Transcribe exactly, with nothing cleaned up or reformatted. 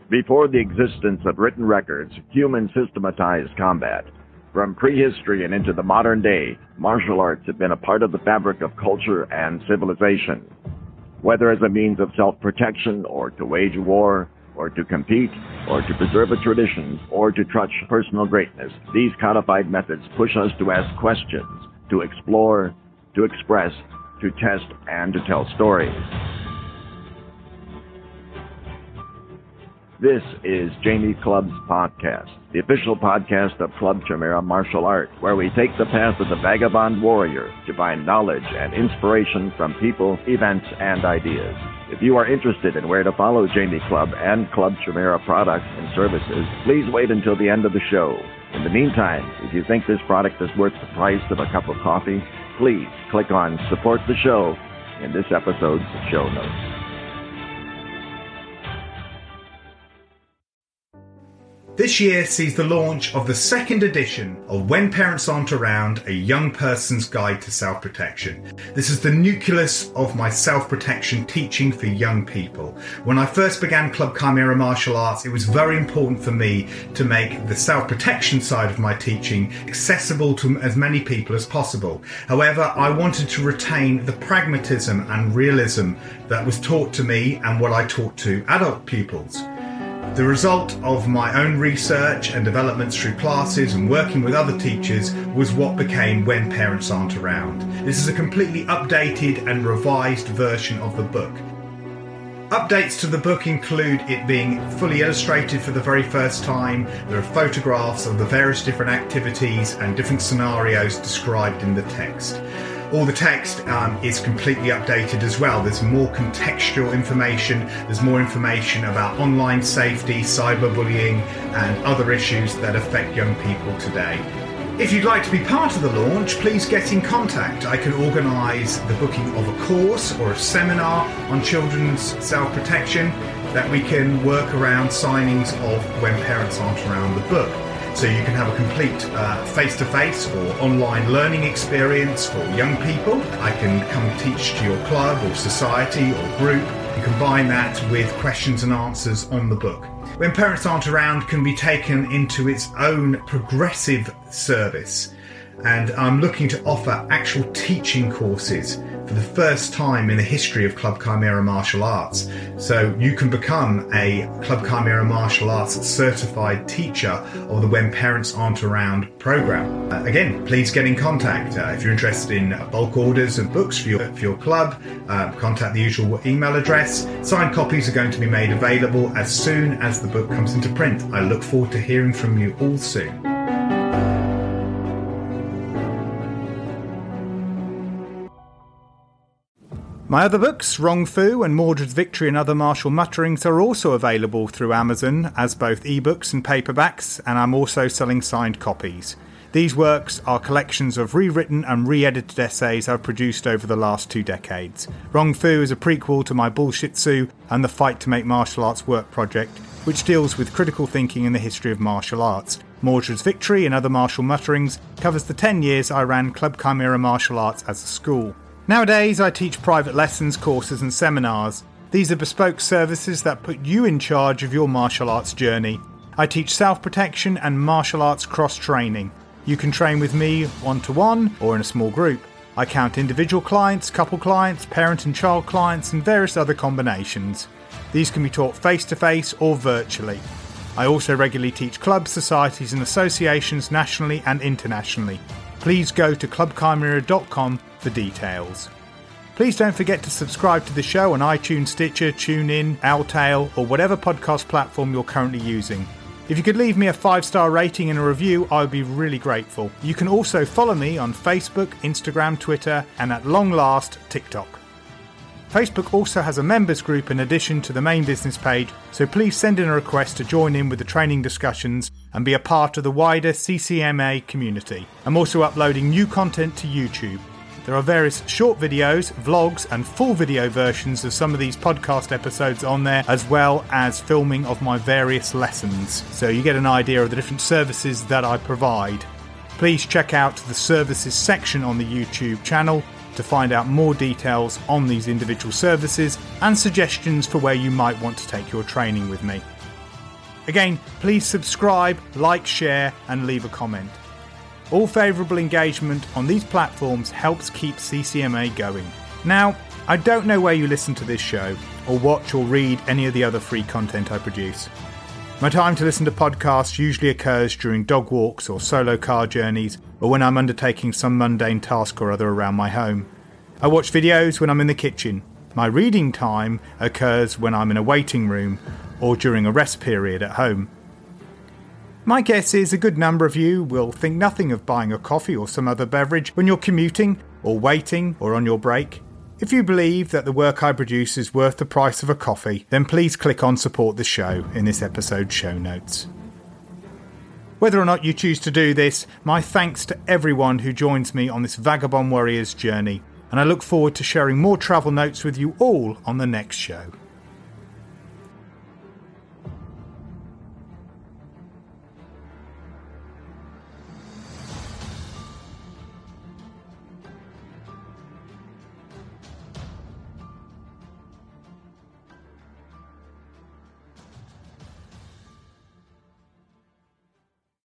Before the existence of written records, humans systematized combat. From prehistory and into the modern day, martial arts have been a part of the fabric of culture and civilization. Whether as a means of self-protection, or to wage war, or to compete, or to preserve a tradition, or to touch personal greatness, these codified methods push us to ask questions, to explore, to express, to test, and to tell stories. This is Jamie Club's podcast, the official podcast of Club Chimera Martial Arts, where we take the path of the vagabond warrior to find knowledge and inspiration from people, events, and ideas. If you are interested in where to follow Jamie Club and Club Chimera products and services, please wait until the end of the show. In the meantime, if you think this product is worth the price of a cup of coffee, please click on Support the Show in this episode's show notes. This year sees the launch of the second edition of When Parents Aren't Around, a Young Person's Guide to Self-Protection. This is the nucleus of my self-protection teaching for young people. When I first began Club Chimera Martial Arts, it was very important for me to make the self-protection side of my teaching accessible to as many people as possible. However, I wanted to retain the pragmatism and realism that was taught to me and what I taught to adult pupils. The result of my own research and developments through classes and working with other teachers was what became When Parents Aren't Around. This is a completely updated and revised version of the book. Updates to the book include it being fully illustrated for the very first time. There are photographs of the various different activities and different scenarios described in the text. All the text um, is completely updated as well. There's more contextual information, there's more information about online safety, cyberbullying, and other issues that affect young people today. If you'd like to be part of the launch, please get in contact. I can organise the booking of a course or a seminar on children's self-protection that we can work around signings of When Parents Aren't Around the book. So you can have a complete uh, face-to-face or online learning experience for young people. I can come teach to your club or society or group and combine that with questions and answers on the book. When Parents Aren't Around can be taken into its own progressive service, and I'm looking to offer actual teaching courses for the first time in the history of Club Chimera Martial Arts. So you can become a Club Chimera Martial Arts certified teacher of the When Parents Aren't Around program. Uh, again, please get in contact. Uh, if you're interested in bulk orders of books for your, for your club, uh, contact the usual email address. Signed copies are going to be made available as soon as the book comes into print. I look forward to hearing from you all soon. My other books, Wrong Fu and Mordred's Victory and Other Martial Mutterings, are also available through Amazon as both ebooks and paperbacks, and I'm also selling signed copies. These works are collections of rewritten and re-edited essays I've produced over the last two decades. Wrong Fu is a prequel to my Bullshitsu and the Fight to Make Martial Arts Work project, which deals with critical thinking in the history of martial arts. Mordred's Victory and Other Martial Mutterings covers the ten years I ran Club Chimera Martial Arts as a school. Nowadays, I teach private lessons, courses and seminars. These are bespoke services that put you in charge of your martial arts journey. I teach self-protection and martial arts cross-training. You can train with me one-to-one or in a small group. I count individual clients, couple clients, parent and child clients and various other combinations. These can be taught face-to-face or virtually. I also regularly teach clubs, societies and associations nationally and internationally. Please go to club chimera dot com for details. Please don't forget to subscribe to the show on iTunes, Stitcher, TuneIn, Owltail, or whatever podcast platform you're currently using. If you could leave me a five-star rating and a review, I would be really grateful. You can also follow me on Facebook, Instagram, Twitter, and at long last, TikTok. Facebook also has a members group in addition to the main business page, so please send in a request to join in with the training discussions and be a part of the wider C C M A community. I'm also uploading new content to YouTube. There are various short videos, vlogs and full video versions of some of these podcast episodes on there, as well as filming of my various lessons, so you get an idea of the different services that I provide. Please check out the services section on the YouTube channel to find out more details on these individual services and suggestions for where you might want to take your training with me. Again, please subscribe, like, share and leave a comment. All favourable engagement on these platforms helps keep C C M A going. Now, I don't know where you listen to this show or watch or read any of the other free content I produce. My time to listen to podcasts usually occurs during dog walks or solo car journeys, or when I'm undertaking some mundane task or other around my home. I watch videos when I'm in the kitchen. My reading time occurs when I'm in a waiting room or during a rest period at home. My guess is a good number of you will think nothing of buying a coffee or some other beverage when you're commuting or waiting or on your break. If you believe that the work I produce is worth the price of a coffee, then please click on Support the Show in this episode's show notes. Whether or not you choose to do this, my thanks to everyone who joins me on this Vagabond Warriors journey, and I look forward to sharing more travel notes with you all on the next show.